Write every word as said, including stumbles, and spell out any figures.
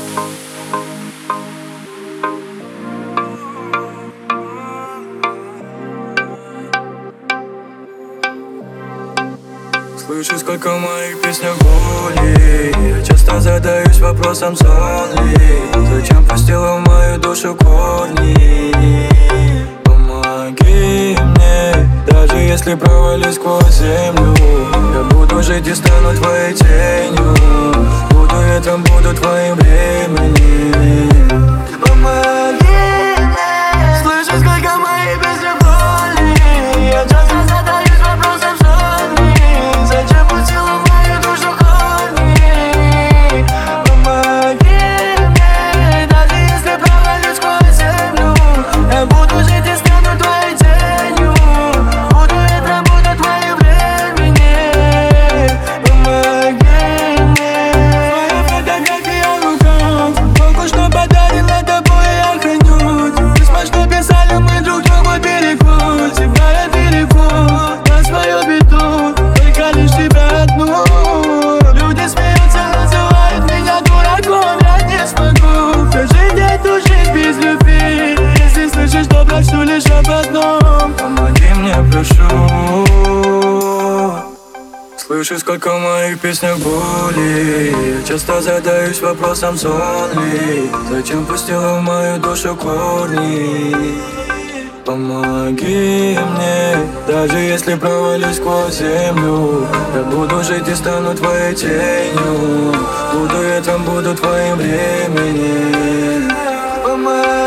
Слышу, сколько в моих песнях боли. Я часто задаюсь вопросом, сон ли. Зачем пустила в мою душу корни? Помоги мне, даже если провалюсь сквозь землю. Я буду жить и стану твоей тенью. Буду ветром, буду твоим временем. Помоги мне. Слышу, сколько в моих песнях боли. Я часто задаюсь вопросом, сон ли. Зачем пустила в мою душу корни? Помоги мне, даже если провалюсь сквозь землю. Я буду жить и стану твоей тенью. Буду ветром, буду твоим временем. Помоги мне. Твоя фотография в руках, только что подарила тобой, я храню. Письма, что писали мы друг другу, берегу. Тебя я берегу на свою беду. Только лишь тебя одну. Люди смеются, называют меня дураком. Я не смогу прожить эту жизнь без любви. Если слышишь, то прошу лишь об одном. Помоги мне, прошу. Слышу, сколько в моих песнях боли. Я часто задаюсь вопросом, сон ли. Зачем пустила в мою душу корни? Помоги мне, даже если провалюсь сквозь землю. Я буду жить и стану твоей тенью. Буду ветром, буду твоим временем. Помоги.